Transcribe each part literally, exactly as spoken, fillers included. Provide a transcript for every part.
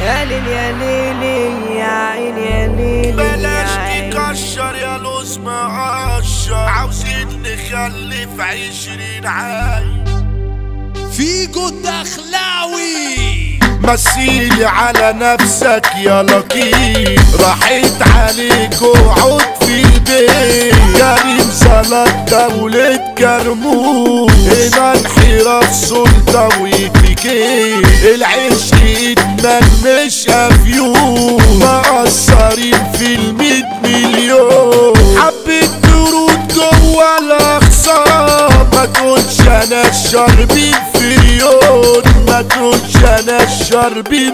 يا ليل يا ليلي يا عين يا ليلي بلاش تكشر يا لوز مقشر، عاوزين نخلف عشرين عاي. فيجو الدخلاوي مثيلي على نفسك يا لطيف، راحت عليك وعود في البيت. كريم صلاة دولة كرموز، هنا انحراف سلطة ويتكين. العشق ادمان مش افيون، مقصرين في الميت مليون. حبيت ترود جوا الاخصام، ما تقولش انا الشربين فريون، ما تقولش انا الشربين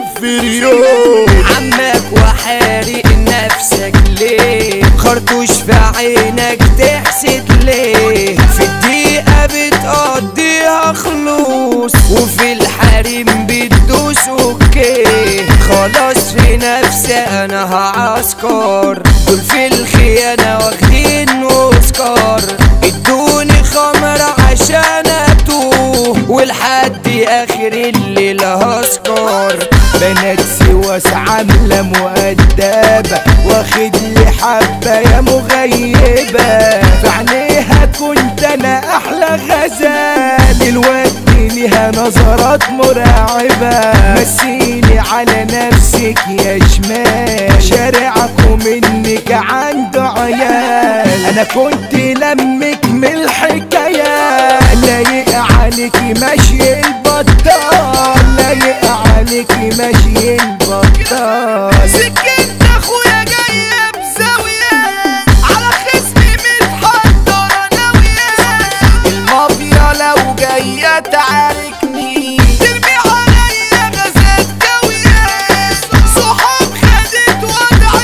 فريون. عمك وحارق نفسك ليه؟ خرطوش في عينك تحسد ليه؟ في الدقيقة بتقضيها خلوص، وفي الحريم بتدوس اوكي. خلاص في نفسي انا هعسكر، دول في الخيانة واخدين اوسكار. ادوني خمرة عشان اتوه، ولحد اخر الليل هسكر. بنات سواس عاملة مؤدبة، واخد لي حبة يا مغيبة. في عينيها كنت انا احلى غزال، الواد ليها نظرات مرعبة. مسيني على نفسك يا شمال، شارعكم منك عنده عيال. انا كنت لمك من الحكايات، لايق عليكي ماشي البطال، لايق عليكي ماشي البطال. سكنت اخويا جاية بزاوية، على خصمي متحضرة ناوية. المافيا لو جاية تعاركني، ترمي عليا غازات جاوية. صحاب خدت وضع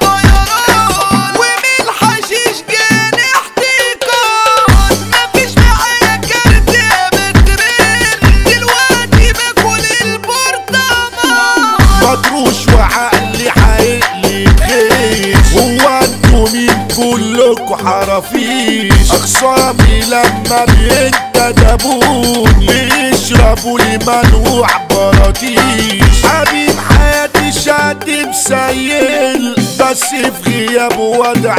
الطيران، ومن الحشيش جاني احتيكار. مفيش معايا كارت يا بترين، دلوقتي باكل البرطمان. مطروش وعقلي حقلي خير، هو انتوا مين كلكوا حرافيش؟ اخصامي لما بينتدبوني بيشربوا لي منوع براطيش. حبيب حياتي شاد مسيل، بس في غياب وضع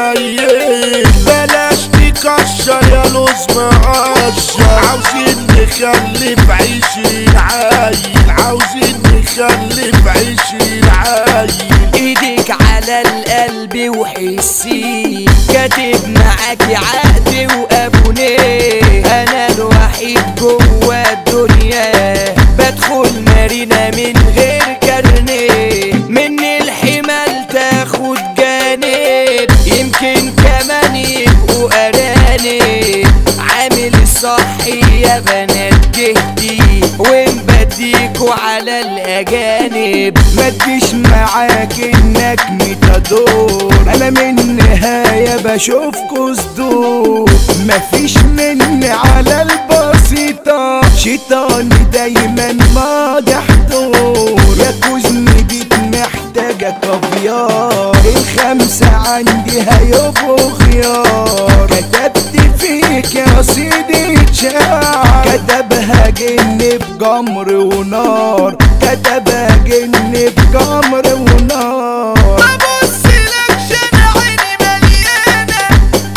النيل. بلاش تكشر يا لوز مقشر، عاوزين نخلف عشرين عايل، عاوزين نخلف عشرين عايل. ايدك على القلب وحسي، كاتب معاكي عقد وابونيه. انا الوحيد جوا الدنيا، بدخل مارينا من غير كارنيه. من الحمال تاخد جانب، يمكن كمان يبقوا ارانب. عامل الصح يا بنات جهدي، ومبديكوا على الاجانب. ما تجيش معاك انك متدور، انا من النهاية بشوفكوا صدور. مفيش مني على البسيطة، شيطاني دايما ماضح دور. يا كوزني بيت محتاجة كافيار، الخمسة عندي هيبقوا خيار. كتبت فيك يا سيدي شعر، كتبها جن بجمر ونار، كتبها جن بجمر ونار. ببص لك شان عيني مليانة،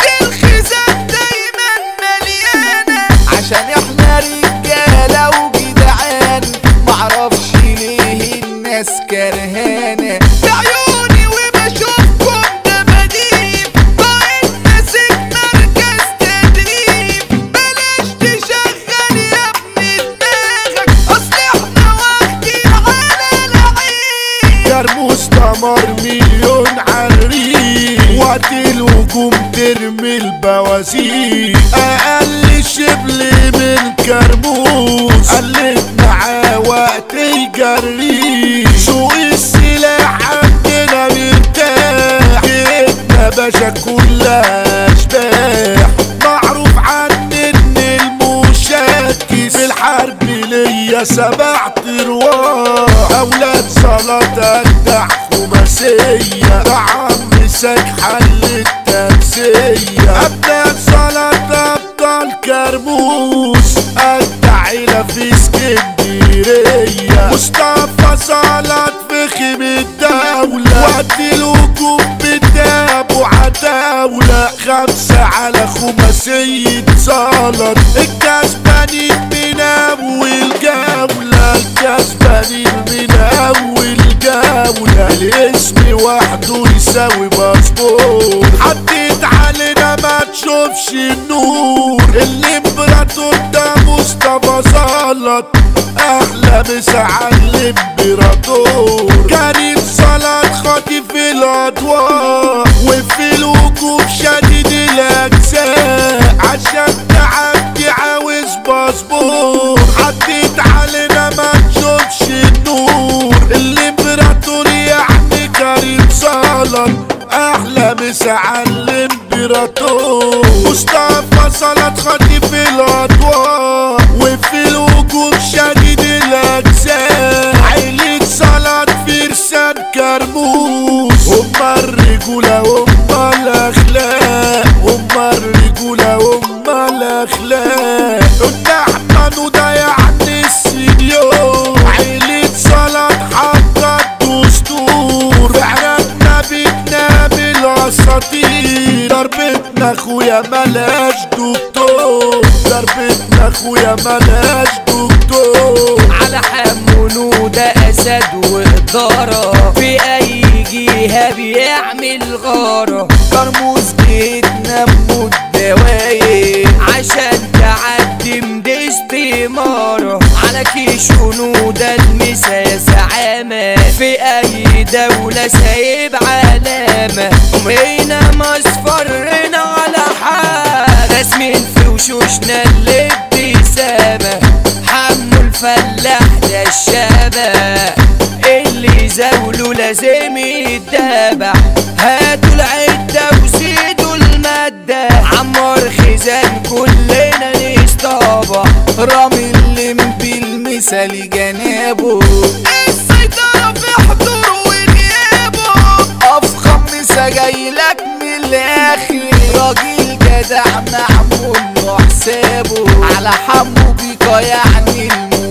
الخزان دايما مليانة. عشان احنا رجالة وجدعان، معرفش ليه الناس كرهانة. بعيوني وبشوفكم دباديب، بقيت ماسك مركز تدريب. بلاش تشغل يا ابني دماغك، اصل احنا واخدين على العين. كرموز دمر مليون عالريق، وقت الهجوم ترمي البوازيك. اقل شبل من كرموز، قلت معاه وقت يجريك. سوق السلاح عندنا مرتاح، جيتنا باشا كلها اشباح. معروف عن ان المشاكس، في الحرب ليا سبع ارواح. اولاد صلاة اجدع خماسية، طعم مساك حل التمسية. ابناء صلاة ابطال كرموز، اجدع عيلة في اسكندرية. مصطفى صلاة وقت الهجوم بتابوا عتاولة خمسة على خماسية زلط. الكسبانين من أول جولة، الكسبانين من أول جولة. الاسم وحده يساوي باسبور، حطيت علينا ما تشوفش النور. الامبراطور ده مصطفى زلط، احلى مسا على الامبراطور. كريم زلط خاطف الأضواء، وفي الوقوف شديد الأجزاء. عشان تعدي عاوز باسبور، حطيت علينا ما تشوفش النور. الامبراطور يعني كريم زلط، احلى مسا على الامبراطور. مصطفى زلط خاطف الأضواء، وفي الوقوف شديد الأجزاء. عيلة زلط فرسان كرموز، هما الرجولة هما الأخلاق، هما الرجولة هما الأخلاق. النعمان وده يعني السنيور، عيلة زلط حاطة الدستور. في عرقنا بتنام الأساطير، ضربتنا اخويا ملاش دكتور، ضربتنا اخويا ملاش دكتور. على حمو ده اسد وإدارة، في اي جهة بيعمل غارة. كرموز جيتنا بموت دوايق، عشان تعدي مدي استمارة. على كيش ونودة المسا يا زعامة، في اي دولة سايب علامة. عمرنا ما اصفرنا على حال، راسمين في وشوشنا الابتسامة. حمو الفلاح ده الشبح، اللي زاوله لازم يتدبح. هاتوا العدة وزيدوا المادة، عمار خزان كلنا نصطبح. رامي اللمبي المثالي جنابه، السيطرة في حضور وغيابه. افخم مسا جايلك من الاخر، راجل جدع معمول له حسابه. على حمو بيكا يعني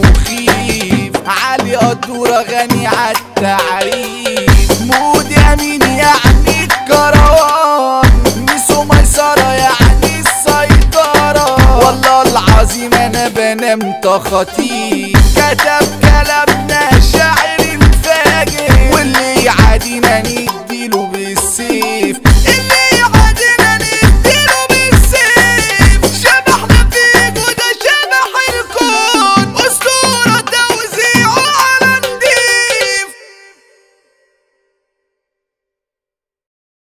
المخيف، علي قدورة غني عالتعريف. مود يمين يعني الكروان، ميسو ميسرة يعني السيطرة. والله العظيم انا بنام تخطيف، كتب